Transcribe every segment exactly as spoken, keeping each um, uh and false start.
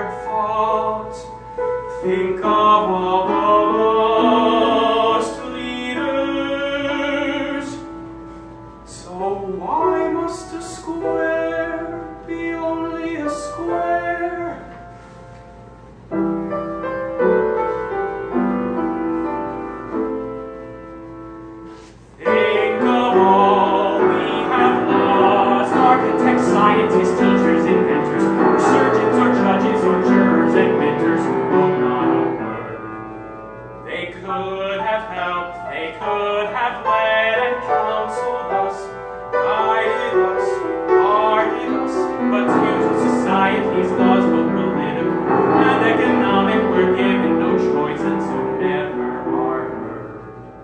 hard fought. Think of all the lost leaders. So why must a square be only a square? Think of all we have lost: architects, scientists, teachers, inventors, or surgeons, or judges, or jurors, and mentors who know not a word. They could have helped, they could have led and counseled us, guided us, guarded us, but due to society's laws, both political and economic, we're given no choice and so never are heard.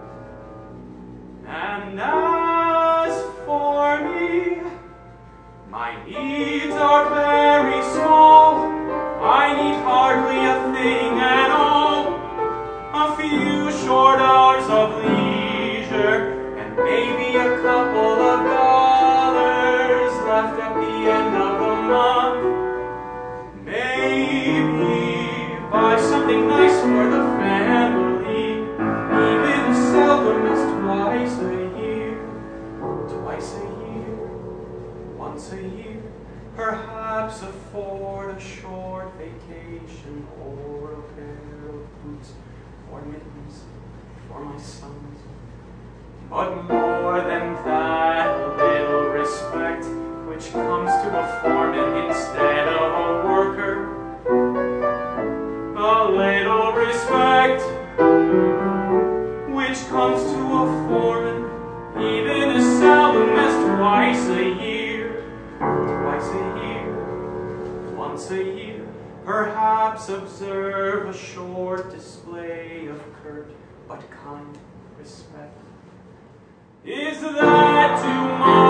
And as for me, my needs are very small. I need hardly a thing at all. A few short hours of leisure, and maybe a couple of dollars left at the end of the month. Maybe buy something nice for the family, even as seldom as twice a year. Twice a year, once a year, perhaps afford a short vacation or a pair of boots or mittens for my sons. But more than that, a little respect, which comes to a foreman instead of a worker. A little respect, which comes to a foreman, even as seldom as twice a year. Twice a year, once a year, perhaps observe a short display of curt but kind respect. Is that too much?